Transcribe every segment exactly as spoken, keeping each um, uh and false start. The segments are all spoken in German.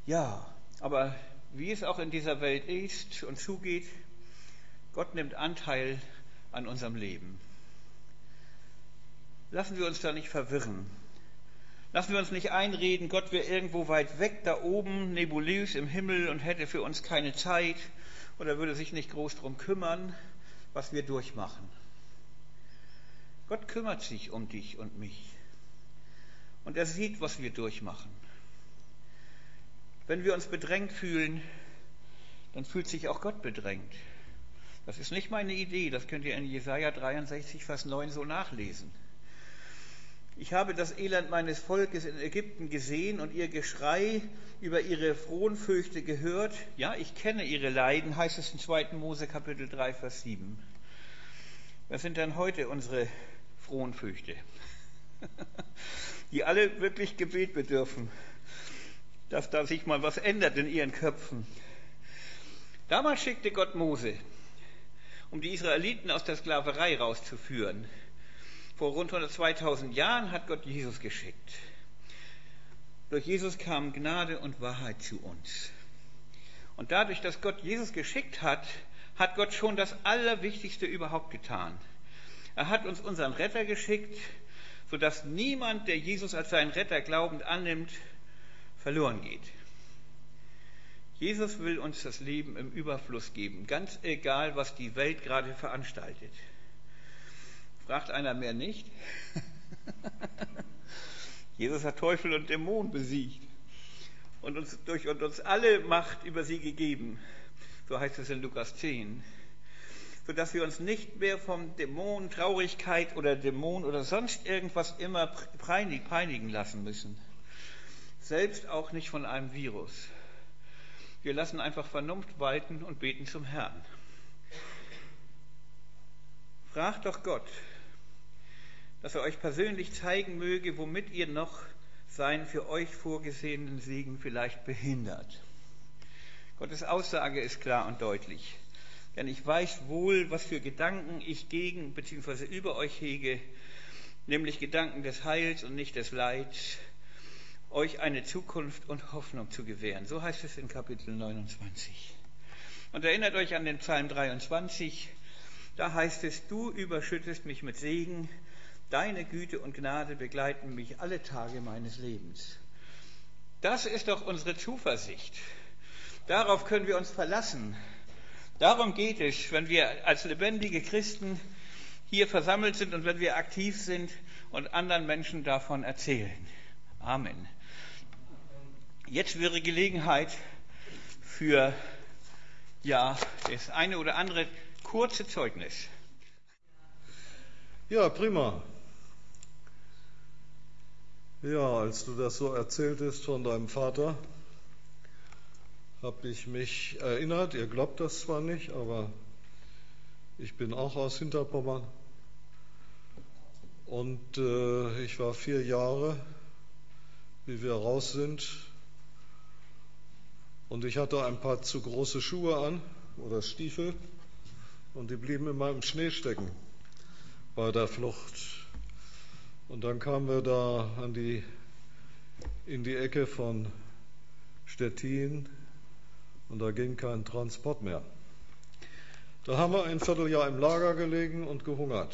Ja, aber wie es auch in dieser Welt ist und zugeht, Gott nimmt Anteil an unserem Leben. Lassen wir uns da nicht verwirren. Lassen wir uns nicht einreden, Gott wäre irgendwo weit weg da oben, nebulös im Himmel und hätte für uns keine Zeit oder würde sich nicht groß darum kümmern, was wir durchmachen. Gott kümmert sich um dich und mich. Und er sieht, was wir durchmachen. Wenn wir uns bedrängt fühlen, dann fühlt sich auch Gott bedrängt. Das ist nicht meine Idee, das könnt ihr in Jesaja dreiundsechzig, Vers neun so nachlesen. Ich habe das Elend meines Volkes in Ägypten gesehen und ihr Geschrei über ihre Fronfürchte gehört. Ja, ich kenne ihre Leiden, heißt es in zweiten Mose Kapitel drei, Vers sieben. Was sind denn heute unsere Fronfürchte? Die alle wirklich Gebet bedürfen, dass da sich mal was ändert in ihren Köpfen. Damals schickte Gott Mose, um die Israeliten aus der Sklaverei rauszuführen. Vor rund zweitausend Jahren hat Gott Jesus geschickt. Durch Jesus kam Gnade und Wahrheit zu uns. Und dadurch, dass Gott Jesus geschickt hat, hat Gott schon das Allerwichtigste überhaupt getan. Er hat uns unseren Retter geschickt, sodass niemand, der Jesus als seinen Retter glaubend annimmt, verloren geht. Jesus will uns das Leben im Überfluss geben, ganz egal, was die Welt gerade veranstaltet. Fragt einer mehr nicht? Jesus hat Teufel und Dämonen besiegt und uns durch und uns alle Macht über sie gegeben. So heißt es in Lukas zehn. Sodass wir uns nicht mehr vom Dämon Traurigkeit oder Dämon oder sonst irgendwas immer peinigen lassen müssen. Selbst auch nicht von einem Virus. Wir lassen einfach Vernunft walten und beten zum Herrn. Fragt doch Gott, dass er euch persönlich zeigen möge, womit ihr noch seinen für euch vorgesehenen Segen vielleicht behindert. Gottes Aussage ist klar und deutlich. Denn ich weiß wohl, was für Gedanken ich gegen bzw. über euch hege, nämlich Gedanken des Heils und nicht des Leids, euch eine Zukunft und Hoffnung zu gewähren. So heißt es in Kapitel neunundzwanzig. Und erinnert euch an den Psalm dreiundzwanzig, da heißt es, du überschüttest mich mit Segen, deine Güte und Gnade begleiten mich alle Tage meines Lebens. Das ist doch unsere Zuversicht. Darauf können wir uns verlassen. Darum geht es, wenn wir als lebendige Christen hier versammelt sind und wenn wir aktiv sind und anderen Menschen davon erzählen. Amen. Jetzt wäre Gelegenheit für ja, das eine oder andere kurze Zeugnis. Ja, prima. Ja, als du das so erzähltest von deinem Vater, habe ich mich erinnert, ihr glaubt das zwar nicht, aber ich bin auch aus Hinterpommern und äh, ich war vier Jahre, wie wir raus sind, und ich hatte ein paar zu große Schuhe an oder Stiefel und die blieben immer im Schnee stecken bei der Flucht. Und dann kamen wir da an die, in die Ecke von Stettin und da ging kein Transport mehr. Da haben wir ein Vierteljahr im Lager gelegen und gehungert.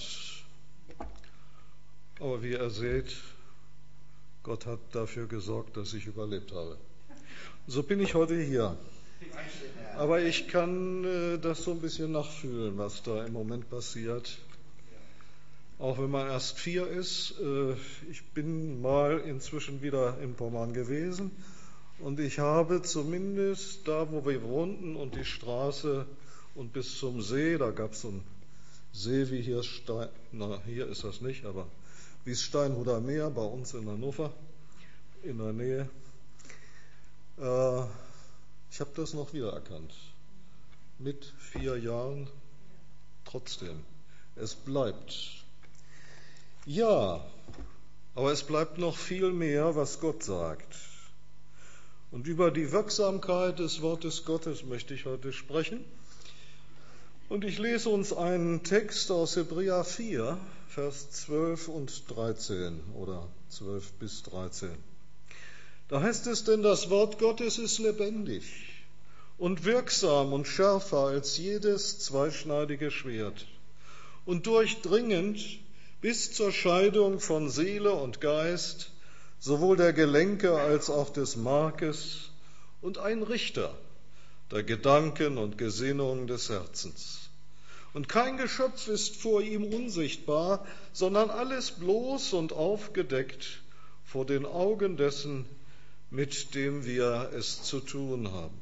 Aber wie ihr seht, Gott hat dafür gesorgt, dass ich überlebt habe. So bin ich heute hier. Aber ich kann äh, das so ein bisschen nachfühlen, was da im Moment passiert. Auch wenn man erst vier ist. Äh, ich bin mal inzwischen wieder in Pommern gewesen. Und ich habe zumindest da, wo wir wohnten und die Straße und bis zum See, da gab es so einen See wie hier, Stein, na hier ist das nicht, aber wie das Steinhuder Meer bei uns in Hannover, in der Nähe. Äh, ich habe das noch wiedererkannt. Mit vier Jahren trotzdem. Es bleibt. Ja, aber es bleibt noch viel mehr, was Gott sagt. Und über die Wirksamkeit des Wortes Gottes möchte ich heute sprechen. Und ich lese uns einen Text aus Hebräer vier, Vers zwölf und dreizehn oder zwölf bis dreizehn. Da heißt es, denn das Wort Gottes ist lebendig und wirksam und schärfer als jedes zweischneidige Schwert und durchdringend bis zur Scheidung von Seele und Geist, sowohl der Gelenke als auch des Markes, und ein Richter der Gedanken und Gesinnungen des Herzens. Und kein Geschöpf ist vor ihm unsichtbar, sondern alles bloß und aufgedeckt vor den Augen dessen, mit dem wir es zu tun haben.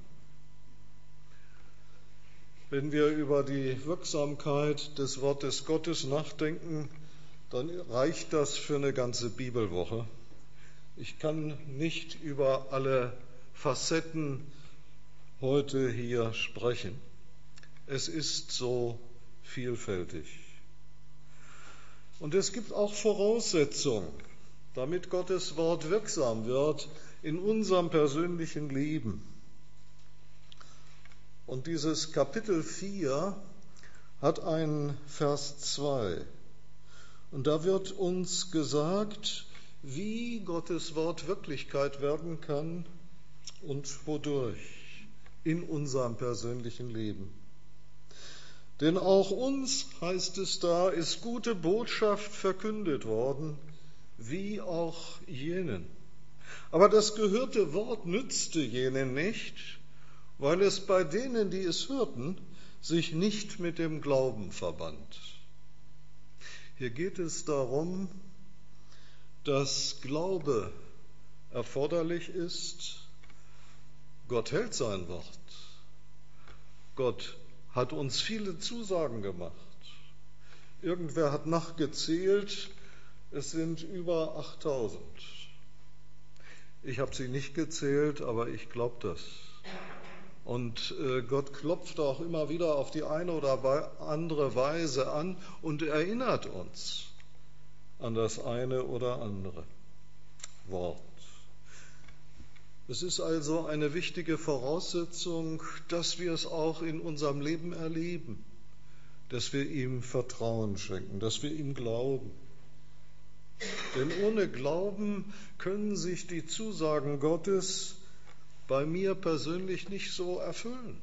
Wenn wir über die Wirksamkeit des Wortes Gottes nachdenken, dann reicht das für eine ganze Bibelwoche. Ich kann nicht über alle Facetten heute hier sprechen. Es ist so vielfältig. Und es gibt auch Voraussetzungen, damit Gottes Wort wirksam wird in unserem persönlichen Leben. Und dieses Kapitel vier hat einen Vers zwei. Und da wird uns gesagt, wie Gottes Wort Wirklichkeit werden kann und wodurch in unserem persönlichen Leben. Denn auch uns, heißt es da, ist gute Botschaft verkündet worden, wie auch jenen. Aber das gehörte Wort nützte jenen nicht, weil es bei denen, die es hörten, sich nicht mit dem Glauben verband. Hier geht es darum, dass Glaube erforderlich ist. Gott hält sein Wort. Gott hat uns viele Zusagen gemacht. Irgendwer hat nachgezählt, es sind über achttausend. Ich habe sie nicht gezählt, aber ich glaube das. Und äh, Gott klopft auch immer wieder auf die eine oder andere Weise an und erinnert uns an das eine oder andere Wort. Es ist also eine wichtige Voraussetzung, dass wir es auch in unserem Leben erleben, dass wir ihm Vertrauen schenken, dass wir ihm glauben. Denn ohne Glauben können sich die Zusagen Gottes bei mir persönlich nicht so erfüllen.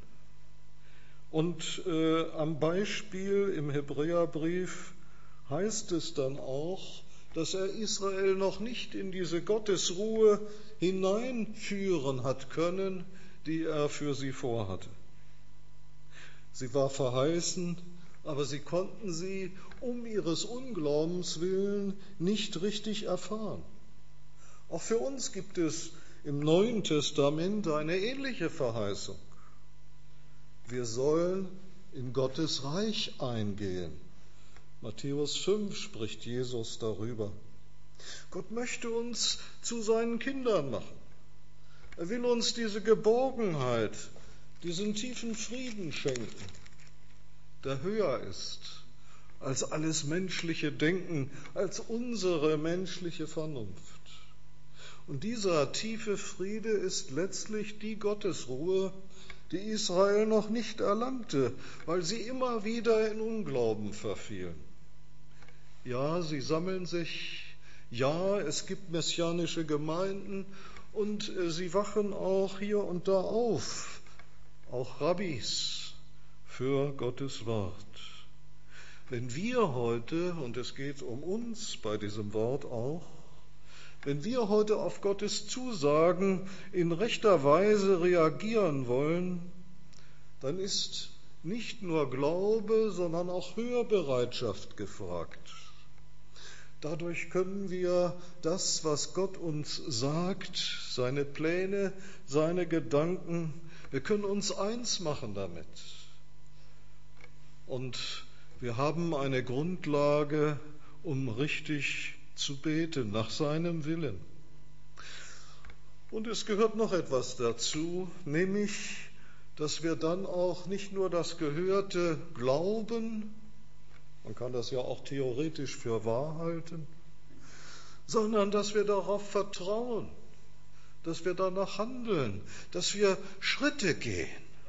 Und äh, am Beispiel im Hebräerbrief heißt es dann auch, dass er Israel noch nicht in diese Gottesruhe hineinführen hat können, die er für sie vorhatte. Sie war verheißen, aber sie konnten sie um ihres Unglaubens willen nicht richtig erfahren. Auch für uns gibt es im Neuen Testament eine ähnliche Verheißung. Wir sollen in Gottes Reich eingehen. Matthäus fünf spricht Jesus darüber. Gott möchte uns zu seinen Kindern machen. Er will uns diese Geborgenheit, diesen tiefen Frieden schenken, der höher ist als alles menschliche Denken, als unsere menschliche Vernunft. Und dieser tiefe Friede ist letztlich die Gottesruhe, die Israel noch nicht erlangte, weil sie immer wieder in Unglauben verfielen. Ja, sie sammeln sich, ja, es gibt messianische Gemeinden und sie wachen auch hier und da auf, auch Rabbis für Gottes Wort. Wenn wir heute, und es geht um uns bei diesem Wort auch, wenn wir heute auf Gottes Zusagen in rechter Weise reagieren wollen, dann ist nicht nur Glaube, sondern auch Hörbereitschaft gefragt. Dadurch können wir das, was Gott uns sagt, seine Pläne, seine Gedanken, wir können uns eins machen damit. Und wir haben eine Grundlage, um richtig zu beten, nach seinem Willen. Und es gehört noch etwas dazu, nämlich, dass wir dann auch nicht nur das Gehörte glauben, man kann das ja auch theoretisch für wahr halten, sondern dass wir darauf vertrauen, dass wir danach handeln, dass wir Schritte gehen.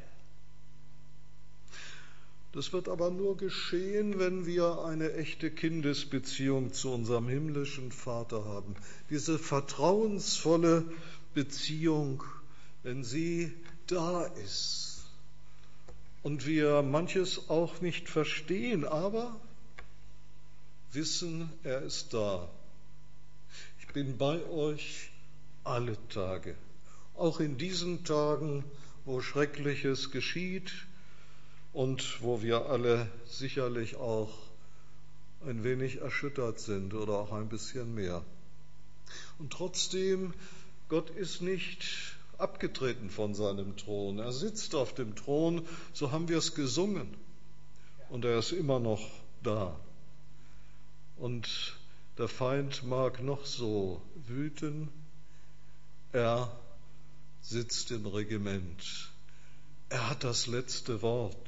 Das wird aber nur geschehen, wenn wir eine echte Kindesbeziehung zu unserem himmlischen Vater haben. Diese vertrauensvolle Beziehung, wenn sie da ist und wir manches auch nicht verstehen, aber wissen, er ist da. Ich bin bei euch alle Tage, auch in diesen Tagen, wo Schreckliches geschieht und wo wir alle sicherlich auch ein wenig erschüttert sind oder auch ein bisschen mehr. Und trotzdem, Gott ist nicht abgetreten von seinem Thron. Er sitzt auf dem Thron, so haben wir es gesungen. Und er ist immer noch da. Und der Feind mag noch so wüten, er sitzt im Regiment. Er hat das letzte Wort.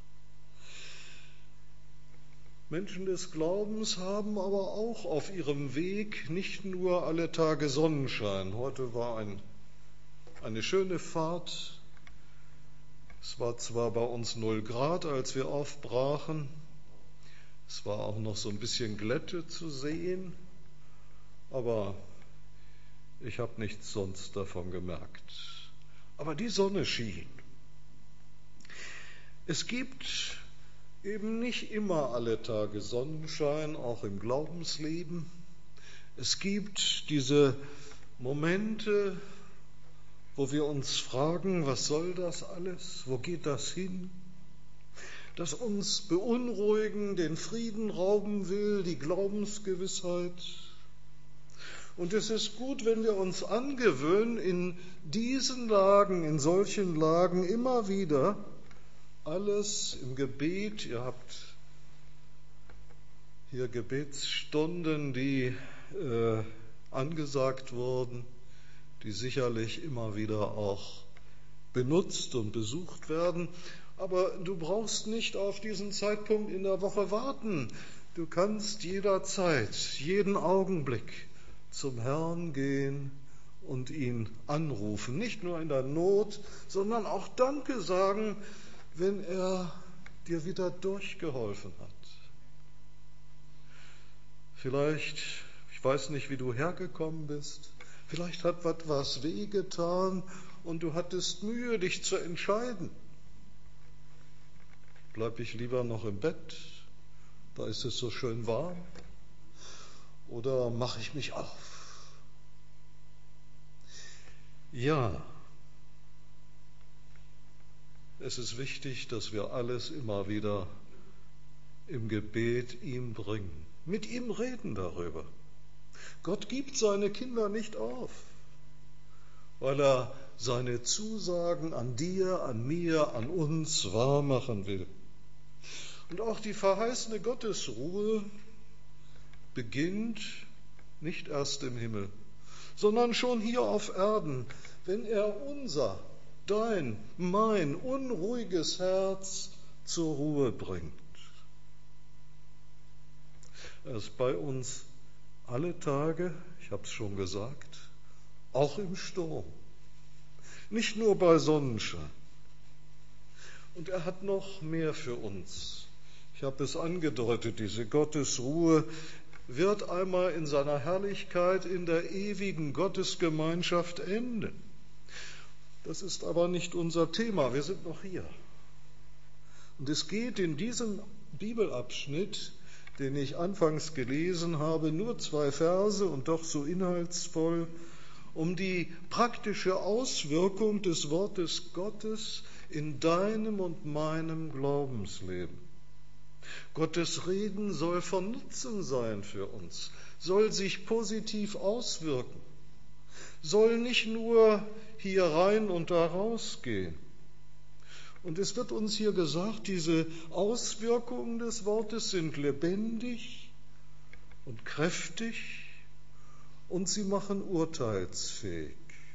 Menschen des Glaubens haben aber auch auf ihrem Weg nicht nur alle Tage Sonnenschein. Heute war ein, eine schöne Fahrt. Es war zwar bei uns null Grad, als wir aufbrachen. Es war auch noch so ein bisschen Glätte zu sehen, aber ich habe nichts sonst davon gemerkt. Aber die Sonne schien. Es gibt eben nicht immer alle Tage Sonnenschein, auch im Glaubensleben. Es gibt diese Momente, wo wir uns fragen, was soll das alles? Wo geht das hin? Das uns beunruhigen, den Frieden rauben will, die Glaubensgewissheit. Und es ist gut, wenn wir uns angewöhnen, in diesen Lagen, in solchen Lagen immer wieder alles im Gebet, ihr habt hier Gebetsstunden, die äh, angesagt wurden, die sicherlich immer wieder auch benutzt und besucht werden. Aber du brauchst nicht auf diesen Zeitpunkt in der Woche warten. Du kannst jederzeit, jeden Augenblick zum Herrn gehen und ihn anrufen. Nicht nur in der Not, sondern auch Danke sagen, wenn er dir wieder durchgeholfen hat. Vielleicht, ich weiß nicht, wie du hergekommen bist, vielleicht hat was wehgetan und du hattest Mühe, dich zu entscheiden. Bleib ich lieber noch im Bett, da ist es so schön warm, oder mache ich mich auf? Ja, es ist wichtig, dass wir alles immer wieder im Gebet ihm bringen, mit ihm reden darüber. Gott gibt seine Kinder nicht auf, weil er seine Zusagen an dir, an mir, an uns wahr machen will. Und auch die verheißene Gottesruhe beginnt nicht erst im Himmel, sondern schon hier auf Erden, wenn er unser, dein, mein unruhiges Herz zur Ruhe bringt. Er ist bei uns alle Tage, ich habe es schon gesagt, auch im Sturm, nicht nur bei Sonnenschein. Und er hat noch mehr für uns. Ich habe es angedeutet, diese Gottesruhe wird einmal in seiner Herrlichkeit in der ewigen Gottesgemeinschaft enden. Das ist aber nicht unser Thema, wir sind noch hier. Und es geht in diesem Bibelabschnitt, den ich anfangs gelesen habe, nur zwei Verse und doch so inhaltsvoll, um die praktische Auswirkung des Wortes Gottes in deinem und meinem Glaubensleben. Gottes Reden soll von Nutzen sein für uns, soll sich positiv auswirken, soll nicht nur hier rein und da rausgehen. Und es wird uns hier gesagt, diese Auswirkungen des Wortes sind lebendig und kräftig und sie machen urteilsfähig.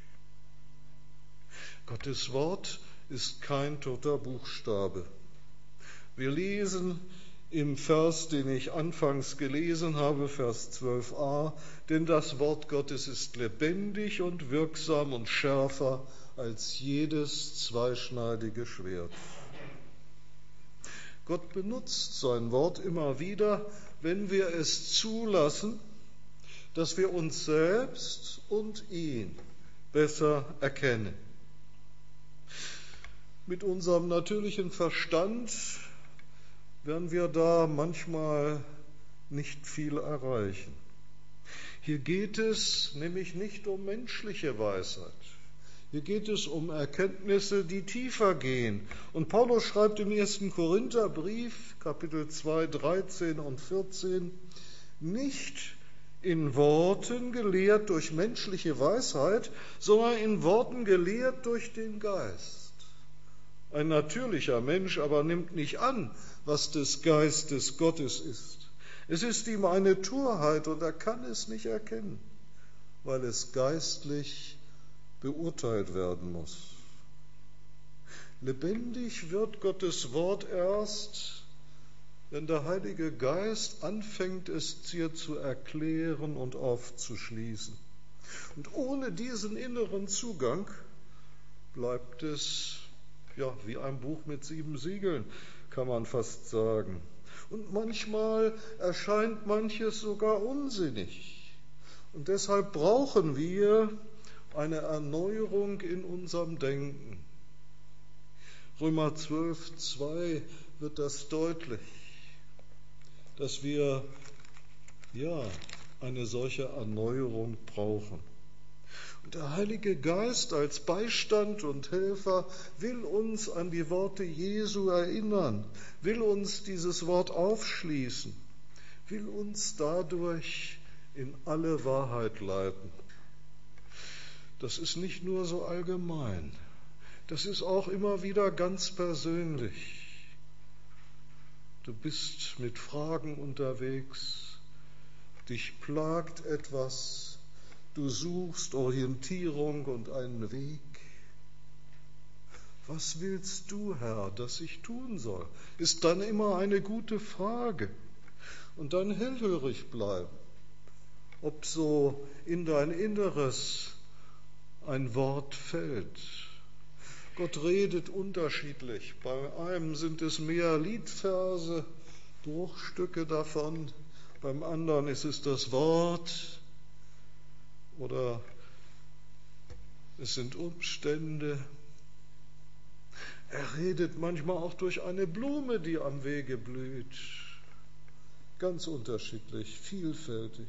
Gottes Wort ist kein toter Buchstabe. Wir lesen im Vers, den ich anfangs gelesen habe, Vers zwölf a, denn das Wort Gottes ist lebendig und wirksam und schärfer als jedes zweischneidige Schwert. Gott benutzt sein Wort immer wieder, wenn wir es zulassen, dass wir uns selbst und ihn besser erkennen. Mit unserem natürlichen Verstand werden wir da manchmal nicht viel erreichen. Hier geht es nämlich nicht um menschliche Weisheit. Hier geht es um Erkenntnisse, die tiefer gehen. Und Paulus schreibt im ersten Korintherbrief, Kapitel zwei, dreizehn und vierzehn, nicht in Worten gelehrt durch menschliche Weisheit, sondern in Worten gelehrt durch den Geist. Ein natürlicher Mensch aber nimmt nicht an, was des Geistes Gottes ist. Es ist ihm eine Torheit und er kann es nicht erkennen, weil es geistlich beurteilt werden muss. Lebendig wird Gottes Wort erst, wenn der Heilige Geist anfängt, es dir zu erklären und aufzuschließen. Und ohne diesen inneren Zugang bleibt es ja wie ein Buch mit sieben Siegeln, kann man fast sagen. Und manchmal erscheint manches sogar unsinnig. Und deshalb brauchen wir eine Erneuerung in unserem Denken. Römer zwölf, zwei wird das deutlich, dass wir ja eine solche Erneuerung brauchen. Und der Heilige Geist als Beistand und Helfer will uns an die Worte Jesu erinnern, will uns dieses Wort aufschließen, will uns dadurch in alle Wahrheit leiten. Das ist nicht nur so allgemein, das ist auch immer wieder ganz persönlich. Du bist mit Fragen unterwegs, dich plagt etwas, du suchst Orientierung und einen Weg. Was willst du, Herr, dass ich tun soll? Ist dann immer eine gute Frage. Und dann hellhörig bleiben, ob so in dein Inneres ein Wort fällt. Gott redet unterschiedlich. Bei einem sind es mehr Liedverse, Bruchstücke davon. Beim anderen ist es das Wort oder es sind Umstände. Er redet manchmal auch durch eine Blume, die am Wege blüht. Ganz unterschiedlich, vielfältig.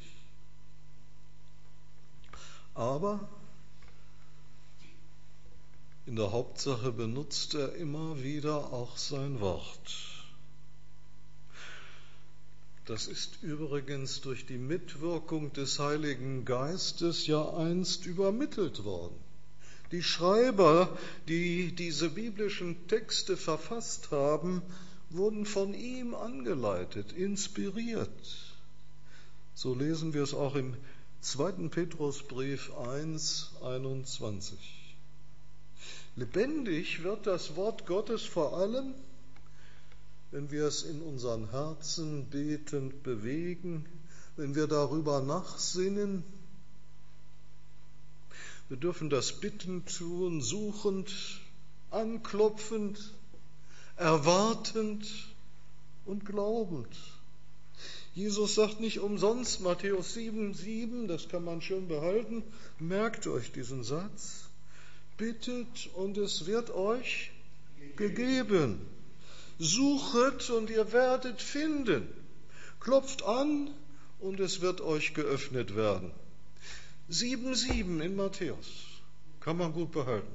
Aber in der Hauptsache benutzt er immer wieder auch sein Wort. Das ist übrigens durch die Mitwirkung des Heiligen Geistes ja einst übermittelt worden. Die Schreiber, die diese biblischen Texte verfasst haben, wurden von ihm angeleitet, inspiriert. So lesen wir es auch im zweiten Petrusbrief eins, einundzwanzig. Lebendig wird das Wort Gottes vor allem, wenn wir es in unseren Herzen betend bewegen, wenn wir darüber nachsinnen. Wir dürfen das bittend tun, suchend, anklopfend, erwartend und glaubend. Jesus sagt nicht umsonst, Matthäus sieben, sieben, das kann man schön behalten, merkt euch diesen Satz, bittet und es wird euch gegeben. Suchet und ihr werdet finden. Klopft an und es wird euch geöffnet werden. sieben, sieben in Matthäus. Kann man gut behalten.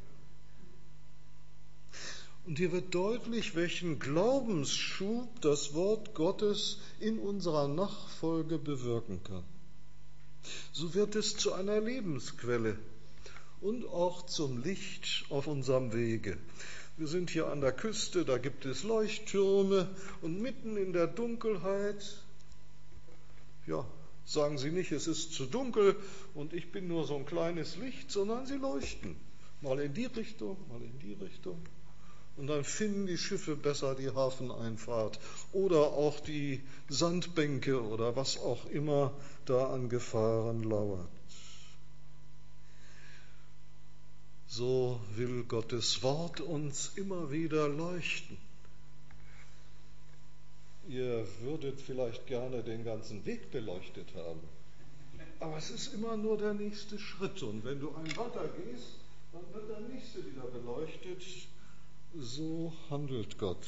Und hier wird deutlich, welchen Glaubensschub das Wort Gottes in unserer Nachfolge bewirken kann. So wird es zu einer Lebensquelle und auch zum Licht auf unserem Wege. Wir sind hier an der Küste, da gibt es Leuchttürme und mitten in der Dunkelheit, ja, sagen Sie nicht, es ist zu dunkel und ich bin nur so ein kleines Licht, sondern sie leuchten. Mal in die Richtung, mal in die Richtung. Und dann finden die Schiffe besser die Hafeneinfahrt oder auch die Sandbänke oder was auch immer da an Gefahren lauert. So will Gottes Wort uns immer wieder leuchten. Ihr würdet vielleicht gerne den ganzen Weg beleuchtet haben. Aber es ist immer nur der nächste Schritt. Und wenn du einen weiter gehst, dann wird der nächste wieder beleuchtet. So handelt Gott.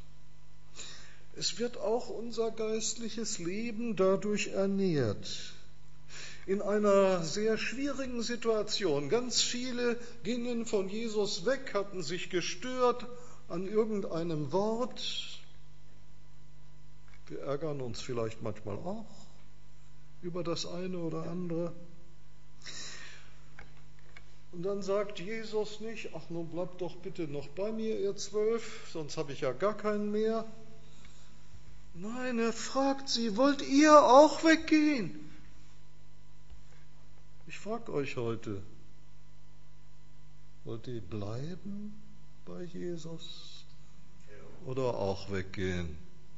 Es wird auch unser geistliches Leben dadurch ernährt. In einer sehr schwierigen Situation. Ganz viele gingen von Jesus weg, hatten sich gestört an irgendeinem Wort. Wir ärgern uns vielleicht manchmal auch über das eine oder andere. Und dann sagt Jesus nicht, ach nun bleibt doch bitte noch bei mir, ihr Zwölf, sonst habe ich ja gar keinen mehr. Nein, er fragt sie, wollt ihr auch weggehen? Ich frage euch heute, wollt ihr bleiben bei Jesus oder auch weggehen?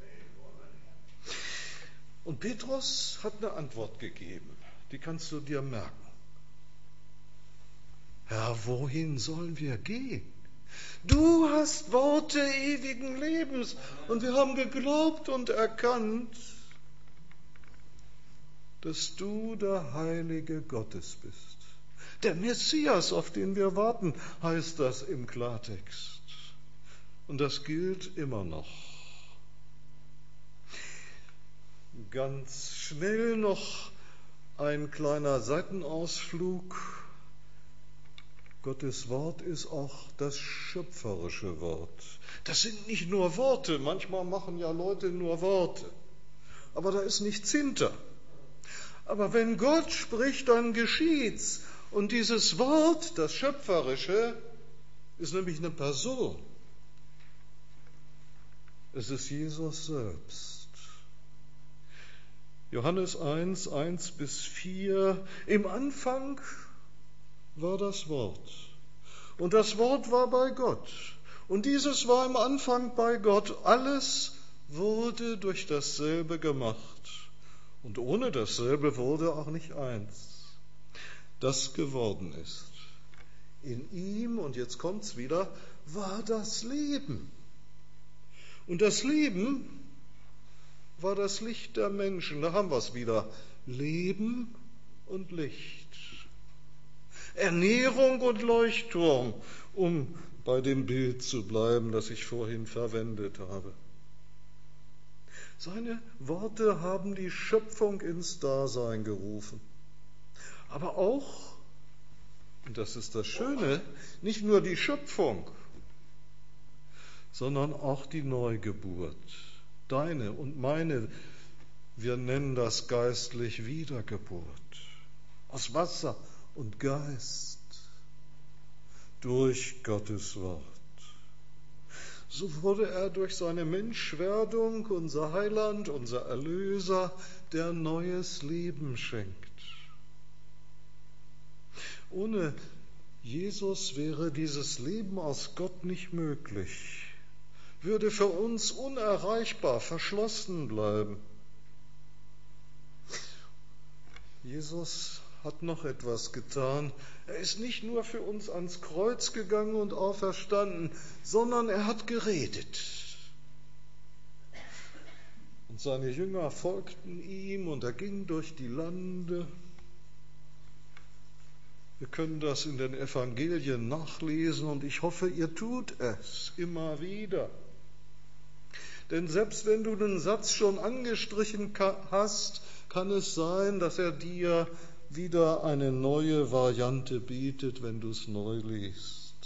Und Petrus hat eine Antwort gegeben, die kannst du dir merken. Herr, wohin sollen wir gehen? Du hast Worte ewigen Lebens und wir haben geglaubt und erkannt, dass du der Heilige Gottes bist. Der Messias, auf den wir warten, heißt das im Klartext. Und das gilt immer noch. Ganz schnell noch ein kleiner Seitenausflug. Gottes Wort ist auch das schöpferische Wort. Das sind nicht nur Worte, manchmal machen ja Leute nur Worte, aber da ist nichts hinter. Aber wenn Gott spricht, dann geschieht's. Und dieses Wort, das Schöpferische, ist nämlich eine Person. Es ist Jesus selbst. Johannes eins, eins bis vier. Im Anfang war das Wort. Und das Wort war bei Gott. Und dieses war im Anfang bei Gott. Alles wurde durch dasselbe gemacht. Und ohne dasselbe wurde auch nicht eins, das geworden ist. In ihm, und jetzt kommt's wieder, war das Leben. Und das Leben war das Licht der Menschen. Da haben wir es wieder. Leben und Licht. Ernährung und Leuchtturm, um bei dem Bild zu bleiben, das ich vorhin verwendet habe. Seine Worte haben die Schöpfung ins Dasein gerufen. Aber auch, und das ist das Schöne, nicht nur die Schöpfung, sondern auch die Neugeburt. Deine und meine, wir nennen das geistlich Wiedergeburt. Aus Wasser und Geist durch Gottes Wort. So wurde er durch seine Menschwerdung unser Heiland, unser Erlöser, der neues Leben schenkt. Ohne Jesus wäre dieses Leben aus Gott nicht möglich, würde für uns unerreichbar, verschlossen bleiben. Jesus hat noch etwas getan. Er ist nicht nur für uns ans Kreuz gegangen und auferstanden, sondern er hat geredet. Und seine Jünger folgten ihm und er ging durch die Lande. Wir können das in den Evangelien nachlesen und ich hoffe, ihr tut es immer wieder. Denn selbst wenn du den Satz schon angestrichen hast, kann es sein, dass er dir wieder eine neue Variante bietet, wenn du es neu liest.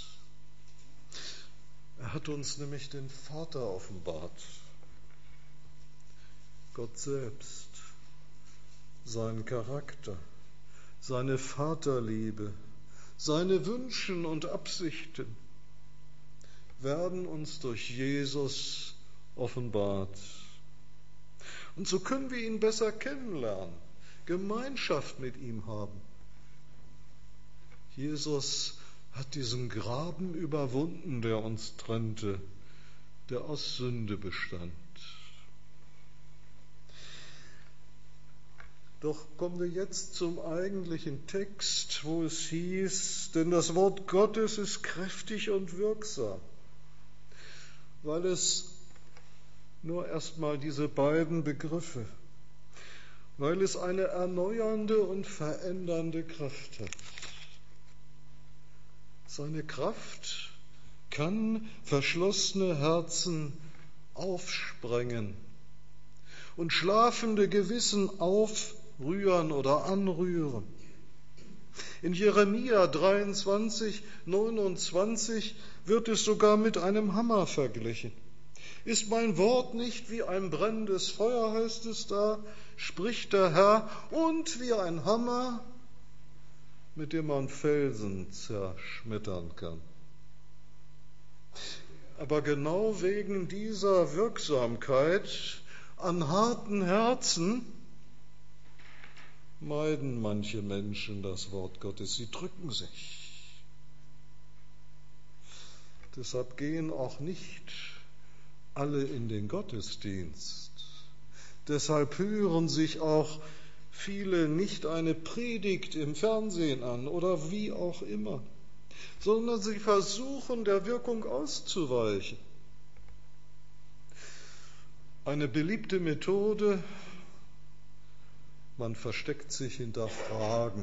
Er hat uns nämlich den Vater offenbart. Gott selbst, seinen Charakter, seine Vaterliebe, seine Wünsche und Absichten werden uns durch Jesus offenbart. Und so können wir ihn besser kennenlernen, Gemeinschaft mit ihm haben. Jesus hat diesen Graben überwunden, der uns trennte, der aus Sünde bestand. Doch kommen wir jetzt zum eigentlichen Text, wo es hieß, denn das Wort Gottes ist kräftig und wirksam, weil es nur erstmal diese beiden Begriffe weil es eine erneuernde und verändernde Kraft hat. Seine Kraft kann verschlossene Herzen aufsprengen und schlafende Gewissen aufrühren oder anrühren. In Jeremia dreiundzwanzig, neunundzwanzig wird es sogar mit einem Hammer verglichen. Ist mein Wort nicht wie ein brennendes Feuer, heißt es da, spricht der Herr, und wie ein Hammer, mit dem man Felsen zerschmettern kann. Aber genau wegen dieser Wirksamkeit an harten Herzen meiden manche Menschen das Wort Gottes. Sie drücken sich. Deshalb gehen auch nicht alle in den Gottesdienst. Deshalb hören sich auch viele nicht eine Predigt im Fernsehen an oder wie auch immer, sondern sie versuchen, der Wirkung auszuweichen. Eine beliebte Methode: man versteckt sich hinter Fragen.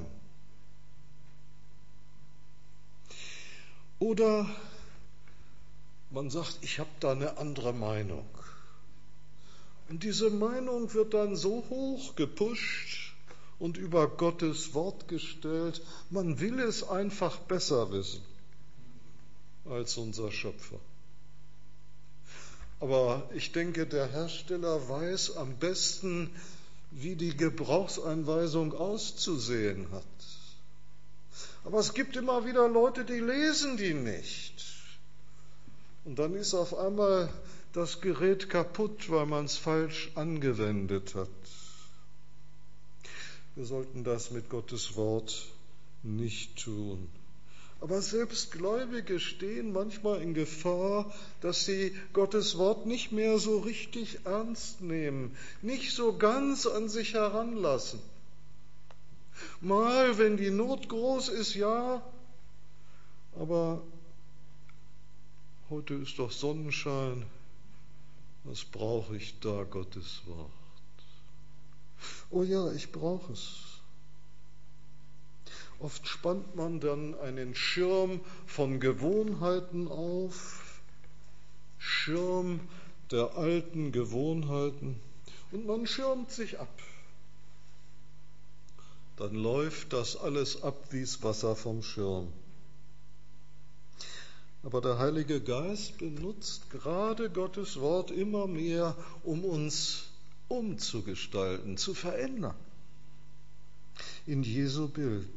Oder man sagt, ich habe da eine andere Meinung. Und diese Meinung wird dann so hoch gepusht und über Gottes Wort gestellt, man will es einfach besser wissen als unser Schöpfer. Aber ich denke, der Hersteller weiß am besten, wie die Gebrauchsanweisung auszusehen hat. Aber es gibt immer wieder Leute, die lesen die nicht. Und dann ist auf einmal das Gerät kaputt, weil man es falsch angewendet hat. Wir sollten das mit Gottes Wort nicht tun. Aber selbst Gläubige stehen manchmal in Gefahr, dass sie Gottes Wort nicht mehr so richtig ernst nehmen, nicht so ganz an sich heranlassen. Mal, wenn die Not groß ist, ja, aber heute ist doch Sonnenschein, was brauche ich da, Gottes Wort? Oh ja, ich brauche es. Oft spannt man dann einen Schirm von Gewohnheiten auf, Schirm der alten Gewohnheiten, und man schirmt sich ab. Dann läuft das alles ab wie's Wasser vom Schirm. Aber der Heilige Geist benutzt gerade Gottes Wort immer mehr, um uns umzugestalten, zu verändern. In Jesu Bild.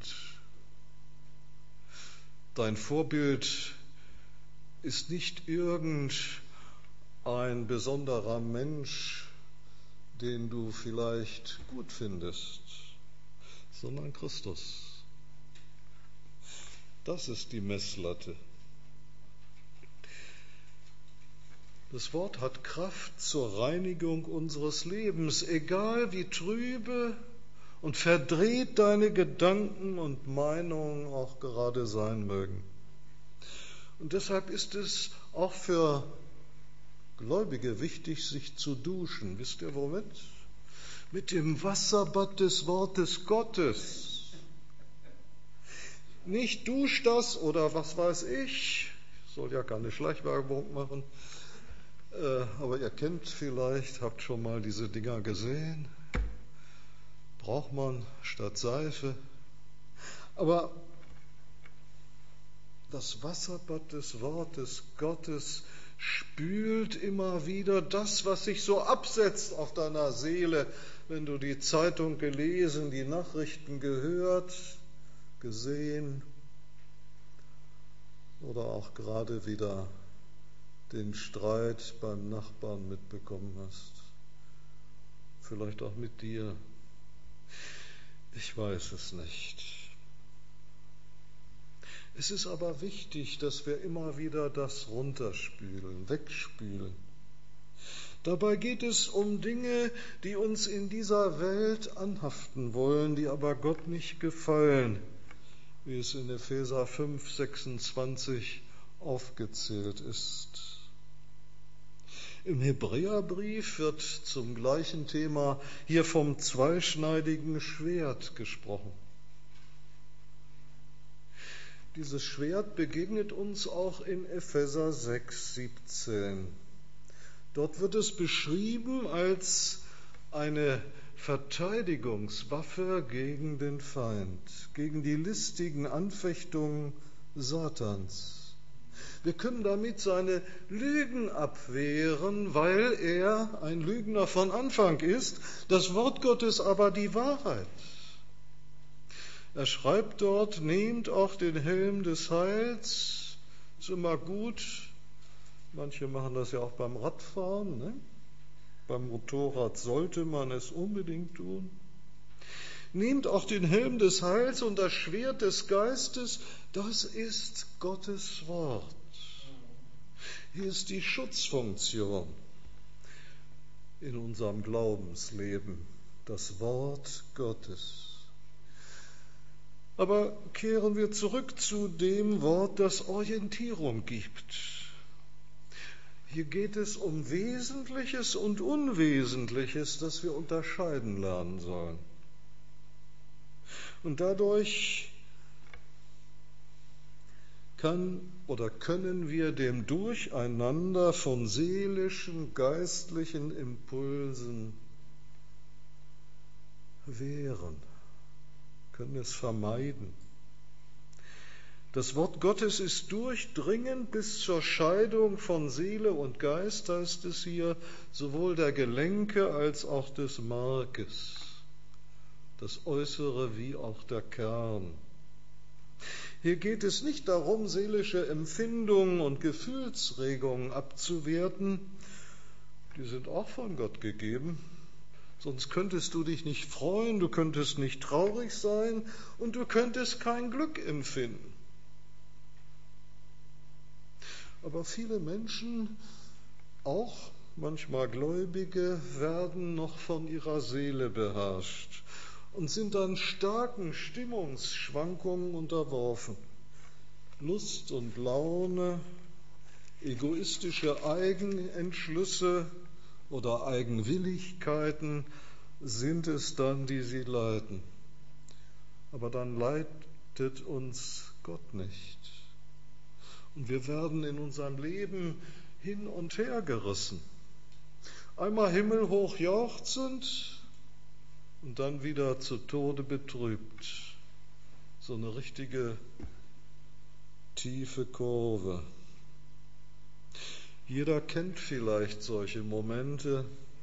Dein Vorbild ist nicht irgendein besonderer Mensch, den du vielleicht gut findest, sondern Christus. Das ist die Messlatte. Das Wort hat Kraft zur Reinigung unseres Lebens, egal wie trübe und verdreht deine Gedanken und Meinungen auch gerade sein mögen. Und deshalb ist es auch für Gläubige wichtig, sich zu duschen. Wisst ihr womit? Mit dem Wasserbad des Wortes Gottes. Nicht dusch das oder was weiß ich, ich soll ja keine Schleichwerbung machen, äh, aber ihr kennt vielleicht, habt schon mal diese Dinger gesehen. Braucht man statt Seife. Aber das Wasserbad des Wortes Gottes spült immer wieder das, was sich so absetzt auf deiner Seele, wenn du die Zeitung gelesen, die Nachrichten gehört, gesehen oder auch gerade wieder den Streit beim Nachbarn mitbekommen hast. Vielleicht auch mit dir. Ich weiß es nicht. Es ist aber wichtig, dass wir immer wieder das runterspülen, wegspülen. Dabei geht es um Dinge, die uns in dieser Welt anhaften wollen, die aber Gott nicht gefallen, wie es in Epheser fünf, sechsundzwanzig aufgezählt ist. Im Hebräerbrief wird zum gleichen Thema hier vom zweischneidigen Schwert gesprochen. Dieses Schwert begegnet uns auch in Epheser sechs, siebzehn. Dort wird es beschrieben als eine Verteidigungswaffe gegen den Feind, gegen die listigen Anfechtungen Satans. Wir können damit seine Lügen abwehren, weil er ein Lügner von Anfang ist, das Wort Gottes aber die Wahrheit. Er schreibt dort, nehmt auch den Helm des Heils, ist immer gut. Manche machen das ja auch beim Radfahren, ne? Beim Motorrad sollte man es unbedingt tun. Nehmt auch den Helm des Heils und das Schwert des Geistes, das ist Gottes Wort. Hier ist die Schutzfunktion in unserem Glaubensleben, das Wort Gottes. Aber kehren wir zurück zu dem Wort, das Orientierung gibt. Hier geht es um Wesentliches und Unwesentliches, das wir unterscheiden lernen sollen. Und dadurch kann oder können wir dem Durcheinander von seelischen, geistlichen Impulsen wehren, können es vermeiden. Das Wort Gottes ist durchdringend bis zur Scheidung von Seele und Geist, heißt es hier, sowohl der Gelenke als auch des Markes, das Äußere wie auch der Kern. Hier geht es nicht darum, seelische Empfindungen und Gefühlsregungen abzuwerten, die sind auch von Gott gegeben, sonst könntest du dich nicht freuen, du könntest nicht traurig sein und du könntest kein Glück empfinden. Aber viele Menschen, auch manchmal Gläubige, werden noch von ihrer Seele beherrscht und sind dann starken Stimmungsschwankungen unterworfen. Lust und Laune, egoistische Eigenentschlüsse oder Eigenwilligkeiten sind es dann, die sie leiten. Aber dann leitet uns Gott nicht. Und wir werden in unserem Leben hin und her gerissen. Einmal himmelhoch jauchzend und dann wieder zu Tode betrübt. So eine richtige tiefe Kurve. Jeder kennt vielleicht solche Momente.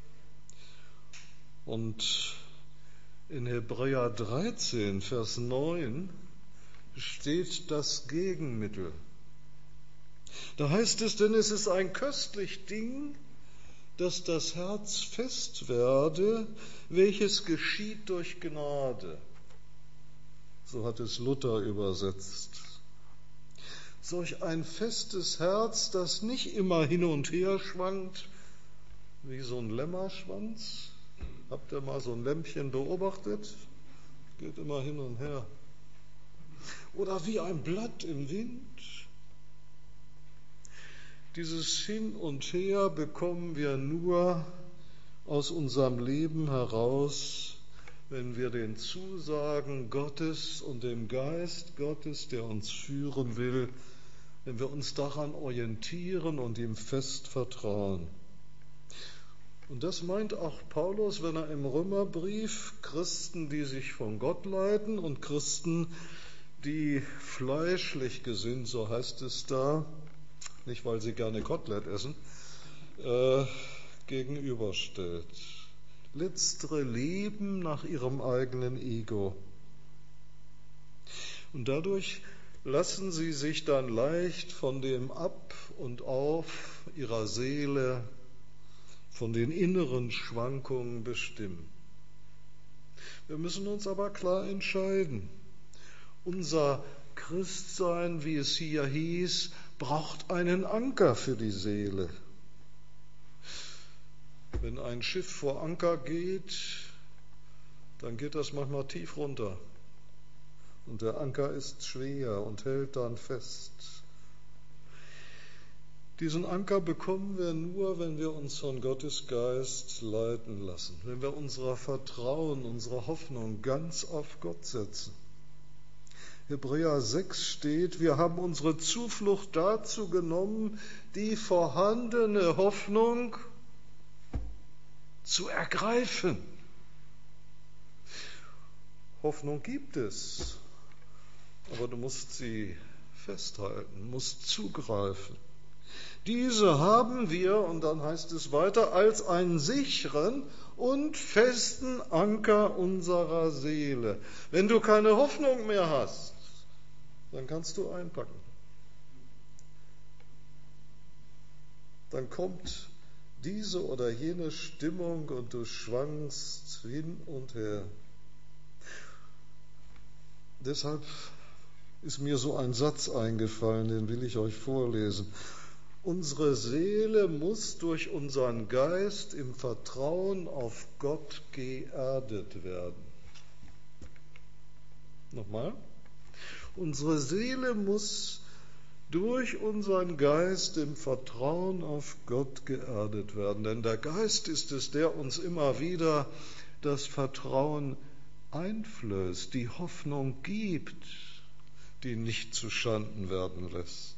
Und in Hebräer dreizehn, Vers neun steht das Gegenmittel. Da heißt es, denn es ist ein köstlich Ding, dass das Herz fest werde, welches geschieht durch Gnade. So hat es Luther übersetzt. Solch ein festes Herz, das nicht immer hin und her schwankt, wie so ein Lämmerschwanz. Habt ihr mal so ein Lämpchen beobachtet? Geht immer hin und her. Oder wie ein Blatt im Wind. Dieses Hin und Her bekommen wir nur aus unserem Leben heraus, wenn wir den Zusagen Gottes und dem Geist Gottes, der uns führen will, wenn wir uns daran orientieren und ihm fest vertrauen. Und das meint auch Paulus, wenn er im Römerbrief Christen, die sich von Gott leiten und Christen, die fleischlich gesinnt, so heißt es da, nicht weil sie gerne Kotelett essen, äh, gegenüberstellt. Letztere leben nach ihrem eigenen Ego. Und dadurch lassen sie sich dann leicht von dem Ab und Auf ihrer Seele, von den inneren Schwankungen bestimmen. Wir müssen uns aber klar entscheiden. Unser Christsein, wie es hier hieß, braucht einen Anker für die Seele. Wenn ein Schiff vor Anker geht, dann geht das manchmal tief runter. Und der Anker ist schwer und hält dann fest. Diesen Anker bekommen wir nur, wenn wir uns von Gottes Geist leiten lassen, wenn wir unser Vertrauen, unsere Hoffnung ganz auf Gott setzen. Hebräer sechs steht, wir haben unsere Zuflucht dazu genommen, die vorhandene Hoffnung zu ergreifen. Hoffnung gibt es, aber du musst sie festhalten, musst zugreifen. Diese haben wir, und dann heißt es weiter, als einen sicheren und festen Anker unserer Seele. Wenn du keine Hoffnung mehr hast, dann kannst du einpacken. Dann kommt diese oder jene Stimmung und du schwankst hin und her. Deshalb ist mir so ein Satz eingefallen, den will ich euch vorlesen. Unsere Seele muss durch unseren Geist im Vertrauen auf Gott geerdet werden. Nochmal. Unsere Seele muss durch unseren Geist im Vertrauen auf Gott geerdet werden. Denn der Geist ist es, der uns immer wieder das Vertrauen einflößt, die Hoffnung gibt, die nicht zuschanden werden lässt.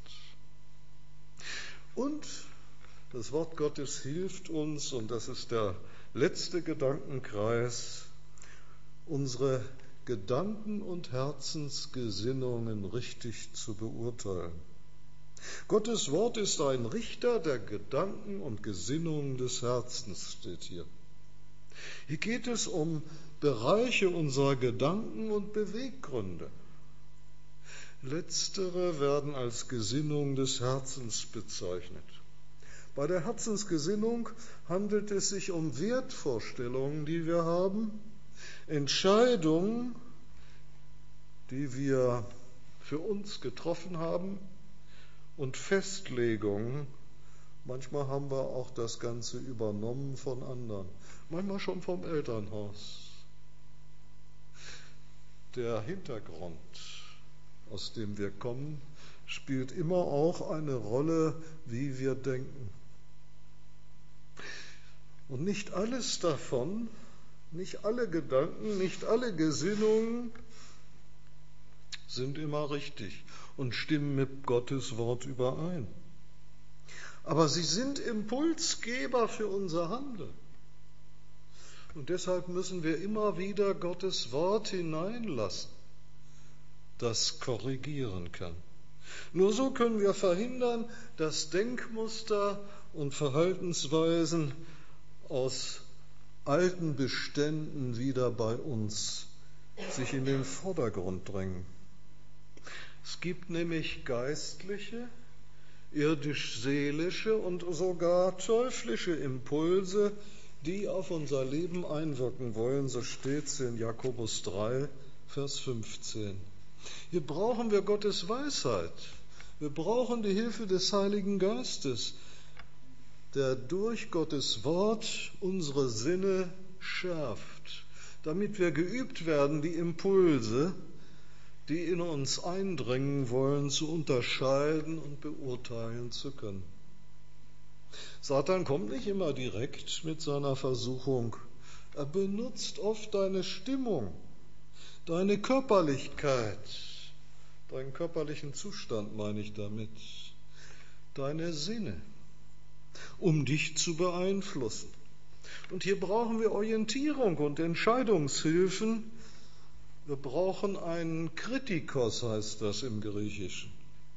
Und das Wort Gottes hilft uns, und das ist der letzte Gedankenkreis, unsere Gedanken und Herzensgesinnungen richtig zu beurteilen. Gottes Wort ist ein Richter der Gedanken und Gesinnungen des Herzens, steht hier. Hier geht es um Bereiche unserer Gedanken und Beweggründe. Letztere werden als Gesinnung des Herzens bezeichnet. Bei der Herzensgesinnung handelt es sich um Wertvorstellungen, die wir haben, Entscheidungen, die wir für uns getroffen haben und Festlegungen. Manchmal haben wir auch das Ganze übernommen von anderen, manchmal schon vom Elternhaus. Der Hintergrund, aus dem wir kommen, spielt immer auch eine Rolle, wie wir denken. Und nicht alles davon, nicht alle Gedanken, nicht alle Gesinnungen sind immer richtig und stimmen mit Gottes Wort überein. Aber sie sind Impulsgeber für unser Handeln. Und deshalb müssen wir immer wieder Gottes Wort hineinlassen, das korrigieren kann. Nur so können wir verhindern, dass Denkmuster und Verhaltensweisen aus alten Beständen wieder bei uns sich in den Vordergrund drängen. Es gibt nämlich geistliche, irdisch-seelische und sogar teuflische Impulse, die auf unser Leben einwirken wollen. So steht es in Jakobus drei, Vers fünfzehn. Hier brauchen wir Gottes Weisheit. Wir brauchen die Hilfe des Heiligen Geistes, der durch Gottes Wort unsere Sinne schärft, damit wir geübt werden, die Impulse, die in uns eindringen wollen, zu unterscheiden und beurteilen zu können. Satan kommt nicht immer direkt mit seiner Versuchung. Er benutzt oft deine Stimmung, deine Körperlichkeit, deinen körperlichen Zustand meine ich damit, deine Sinne, um dich zu beeinflussen. Und hier brauchen wir Orientierung und Entscheidungshilfen. Wir brauchen einen Kritikos, heißt das im Griechischen.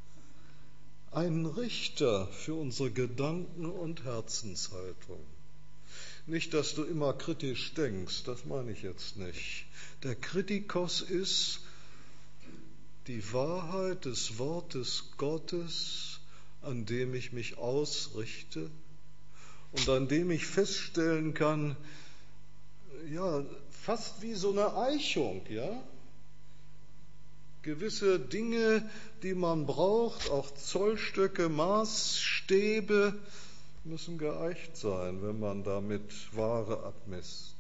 Einen Richter für unsere Gedanken und Herzenshaltung. Nicht, dass du immer kritisch denkst, das meine ich jetzt nicht. Der Kritikos ist die Wahrheit des Wortes Gottes, an dem ich mich ausrichte und an dem ich feststellen kann, ja, fast wie so eine Eichung, ja, gewisse Dinge, die man braucht, auch Zollstöcke, Maßstäbe, müssen geeicht sein, wenn man damit Ware abmisst.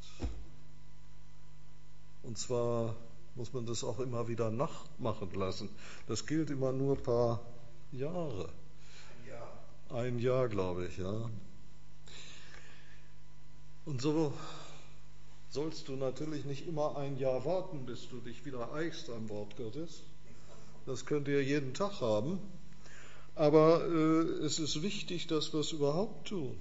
Und zwar muss man das auch immer wieder nachmachen lassen. Das gilt immer nur ein paar Jahre. Ein Jahr, glaube ich, ja. Und so sollst du natürlich nicht immer ein Jahr warten, bis du dich wieder eichst am Wort Gottes. Das könnt ihr jeden Tag haben. Aber äh, es ist wichtig, dass wir es überhaupt tun.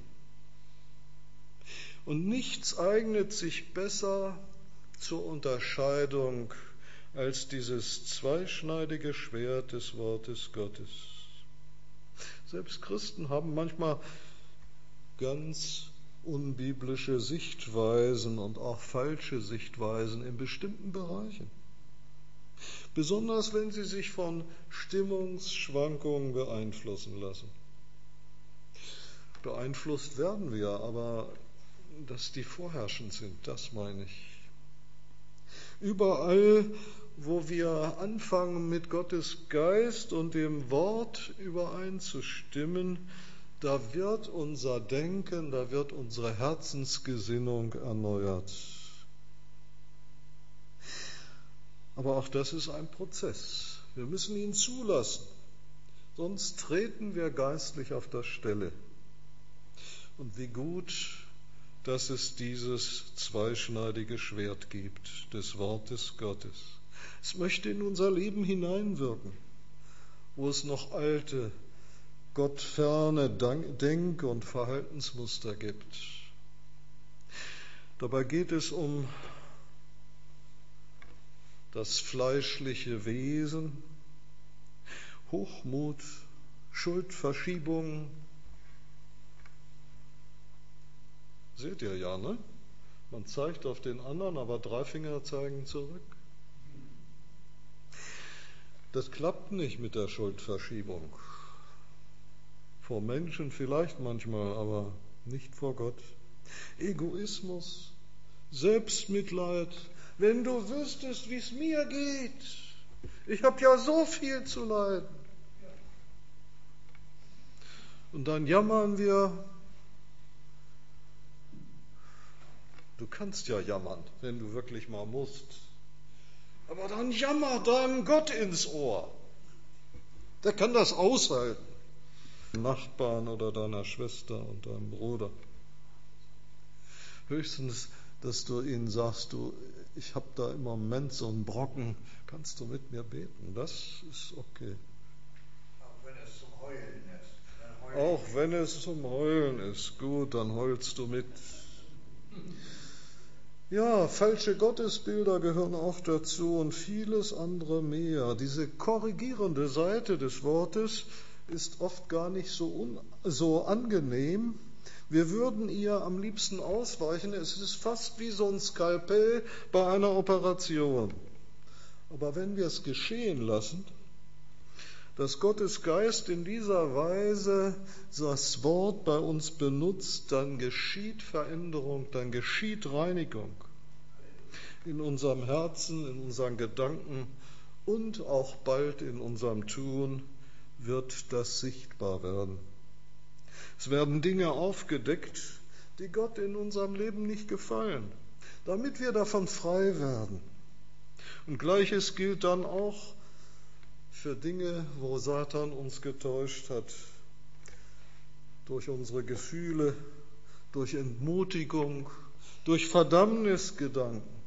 Und nichts eignet sich besser zur Unterscheidung als dieses zweischneidige Schwert des Wortes Gottes. Selbst Christen haben manchmal ganz unbiblische Sichtweisen und auch falsche Sichtweisen in bestimmten Bereichen. Besonders wenn sie sich von Stimmungsschwankungen beeinflussen lassen. Beeinflusst werden wir, aber dass die vorherrschend sind, das meine ich. Überall, wo wir anfangen, mit Gottes Geist und dem Wort übereinzustimmen, da wird unser Denken, da wird unsere Herzensgesinnung erneuert. Aber auch das ist ein Prozess. Wir müssen ihn zulassen, sonst treten wir geistlich auf der Stelle. Und wie gut, dass es dieses zweischneidige Schwert gibt, des Wortes Gottes. Es möchte in unser Leben hineinwirken, wo es noch alte, gottferne Denk- und Verhaltensmuster gibt. Dabei geht es um das fleischliche Wesen, Hochmut, Schuldverschiebung. Seht ihr ja, ne? Man zeigt auf den anderen, aber drei Finger zeigen zurück. Das klappt nicht mit der Schuldverschiebung. Vor Menschen vielleicht manchmal, aber nicht vor Gott. Egoismus, Selbstmitleid. Wenn du wüsstest, wie es mir geht. Ich habe ja so viel zu leiden. Und dann jammern wir. Du kannst ja jammern, wenn du wirklich mal musst. Aber dann jammer deinem Gott ins Ohr. Der kann das aushalten. Nachbarn oder deiner Schwester und deinem Bruder. Höchstens, dass du ihnen sagst, du, ich habe da im Moment so einen Brocken, kannst du mit mir beten? Das ist okay. Auch wenn es zum Heulen ist. Dann heul Auch wenn es zum Heulen ist, gut, dann heulst du mit. Ja, falsche Gottesbilder gehören auch dazu und vieles andere mehr. Diese korrigierende Seite des Wortes ist oft gar nicht so, un, so angenehm. Wir würden ihr am liebsten ausweichen. Es ist fast wie so ein Skalpell bei einer Operation. Aber wenn wir es geschehen lassen, dass Gottes Geist in dieser Weise das Wort bei uns benutzt, dann geschieht Veränderung, dann geschieht Reinigung in unserem Herzen, in unseren Gedanken und auch bald in unserem Tun wird das sichtbar werden. Es werden Dinge aufgedeckt, die Gott in unserem Leben nicht gefallen, damit wir davon frei werden. Und Gleiches gilt dann auch für Dinge, wo Satan uns getäuscht hat, durch unsere Gefühle, durch Entmutigung, durch Verdammnisgedanken.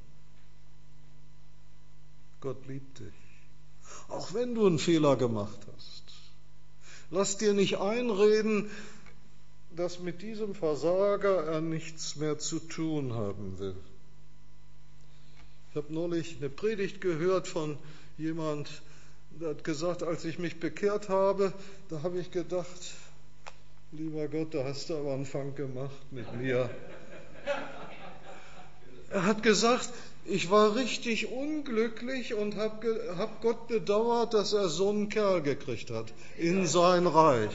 Gott liebt dich, auch wenn du einen Fehler gemacht hast. Lass dir nicht einreden, dass mit diesem Versager er nichts mehr zu tun haben will. Ich habe neulich eine Predigt gehört von jemand, der hat gesagt, als ich mich bekehrt habe, da habe ich gedacht, lieber Gott, da hast du aber einen Fang gemacht mit mir. Er hat gesagt, ich war richtig unglücklich und habe hab Gott bedauert, dass er so einen Kerl gekriegt hat in sein Reich.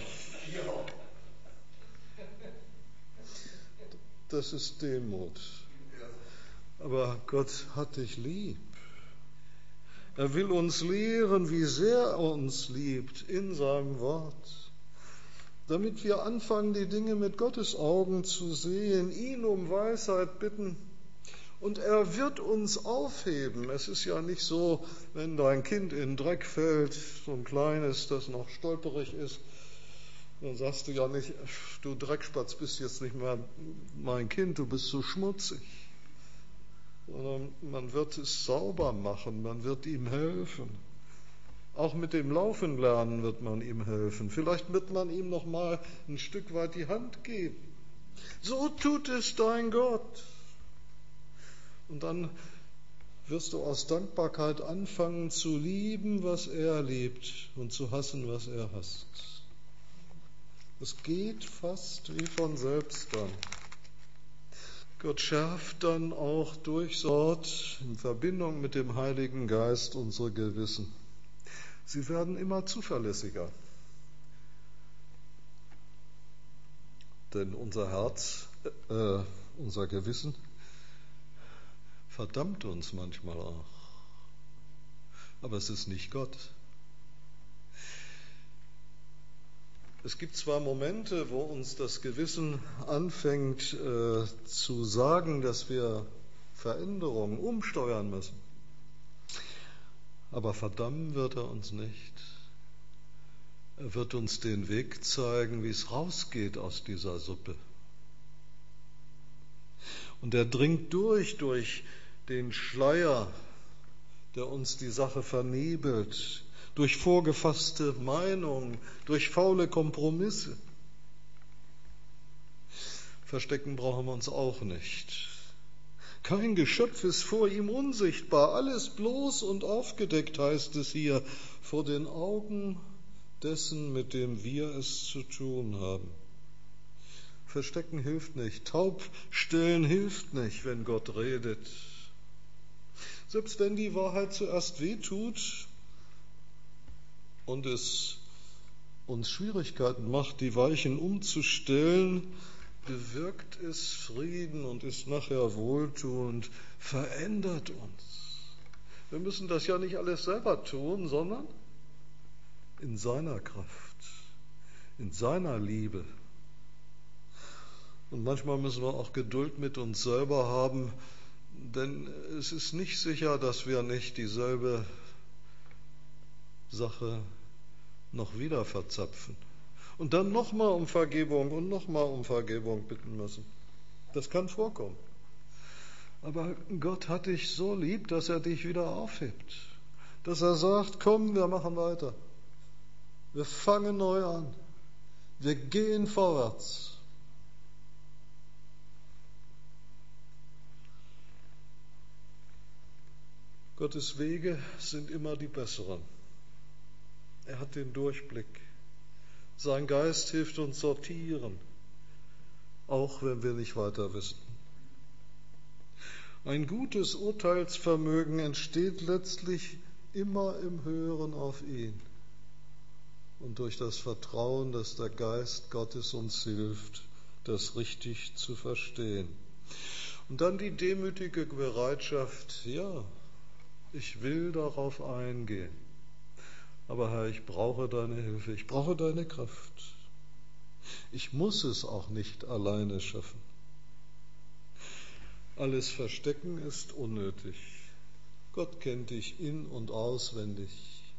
Das ist Demut. Aber Gott hat dich lieb. Er will uns lehren, wie sehr er uns liebt in seinem Wort, damit wir anfangen, die Dinge mit Gottes Augen zu sehen, ihn um Weisheit bitten. Und er wird uns aufheben. Es ist ja nicht so, wenn dein Kind in Dreck fällt, so ein kleines, das noch stolperig ist, Dann sagst du ja nicht, du Dreckspatz, bist jetzt nicht mehr mein Kind, du bist so schmutzig. Sondern man wird es sauber machen, man wird ihm helfen. Auch mit dem Laufen lernen wird man ihm helfen. Vielleicht wird man ihm noch mal ein Stück weit die Hand geben. So tut es dein Gott. Und dann wirst du aus Dankbarkeit anfangen zu lieben, was er liebt, und zu hassen, was er hasst. Es geht fast wie von selbst dann. Gott schärft dann auch durch Wort in Verbindung mit dem Heiligen Geist unsere Gewissen. Sie werden immer zuverlässiger. Denn unser Herz, äh, unser Gewissen verdammt uns manchmal auch. Aber es ist nicht Gott. Es gibt zwar Momente, wo uns das Gewissen anfängt äh, zu sagen, dass wir Veränderungen umsteuern müssen. Aber verdammen wird er uns nicht. Er wird uns den Weg zeigen, wie es rausgeht aus dieser Suppe. Und er dringt durch, durch den Schleier, der uns die Sache vernebelt, durch vorgefasste Meinungen, durch faule Kompromisse. Verstecken brauchen wir uns auch nicht. Kein Geschöpf ist vor ihm unsichtbar, alles bloß und aufgedeckt, heißt es hier, vor den Augen dessen, mit dem wir es zu tun haben. Verstecken hilft nicht, taubstellen hilft nicht, wenn Gott redet. Selbst wenn die Wahrheit zuerst wehtut und es uns Schwierigkeiten macht, die Weichen umzustellen, bewirkt es Frieden und ist nachher wohltuend, verändert uns. Wir müssen das ja nicht alles selber tun, sondern in seiner Kraft, in seiner Liebe. Und manchmal müssen wir auch Geduld mit uns selber haben, denn es ist nicht sicher, dass wir nicht dieselbe Sache noch wieder verzapfen und dann nochmal um Vergebung und nochmal um Vergebung bitten müssen. Das kann vorkommen. Aber Gott hat dich so lieb, dass er dich wieder aufhebt. Dass er sagt, komm, wir machen weiter. Wir fangen neu an. Wir gehen vorwärts. Gottes Wege sind immer die besseren. Er hat den Durchblick. Sein Geist hilft uns sortieren, auch wenn wir nicht weiter wissen. Ein gutes Urteilsvermögen entsteht letztlich immer im Hören auf ihn und durch das Vertrauen, dass der Geist Gottes uns hilft, das richtig zu verstehen. Und dann die demütige Bereitschaft, ja, ich will darauf eingehen. Aber Herr, ich brauche deine Hilfe, ich brauche deine Kraft. Ich muss es auch nicht alleine schaffen. Alles Verstecken ist unnötig. Gott kennt dich in- und auswendig.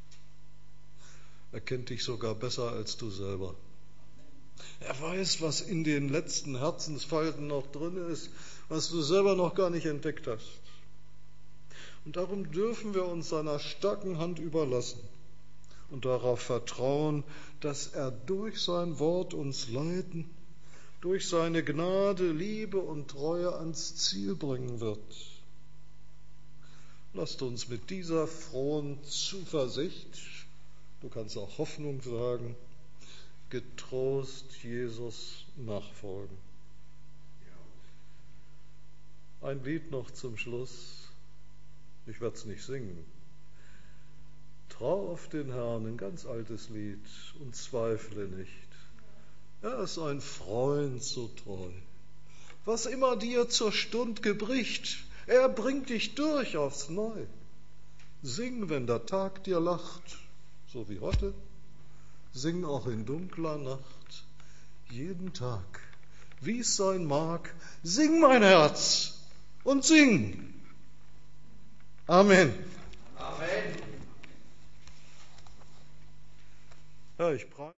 Er kennt dich sogar besser als du selber. Er weiß, was in den letzten Herzensfalten noch drin ist, was du selber noch gar nicht entdeckt hast. Und darum dürfen wir uns seiner starken Hand überlassen und darauf vertrauen, dass er durch sein Wort uns leiten, durch seine Gnade, Liebe und Treue ans Ziel bringen wird. Lasst uns mit dieser frohen Zuversicht, du kannst auch Hoffnung sagen, getrost Jesus nachfolgen. Ein Lied noch zum Schluss. Ich werde es nicht singen. Trau auf den Herrn, ein ganz altes Lied, und zweifle nicht. Er ist ein Freund so treu. Was immer dir zur Stund gebricht, er bringt dich durch aufs Neu. Sing, wenn der Tag dir lacht, so wie heute. Sing auch in dunkler Nacht, jeden Tag, wie es sein mag. Sing, mein Herz, und sing. Amen. Amen. Ja, ich preise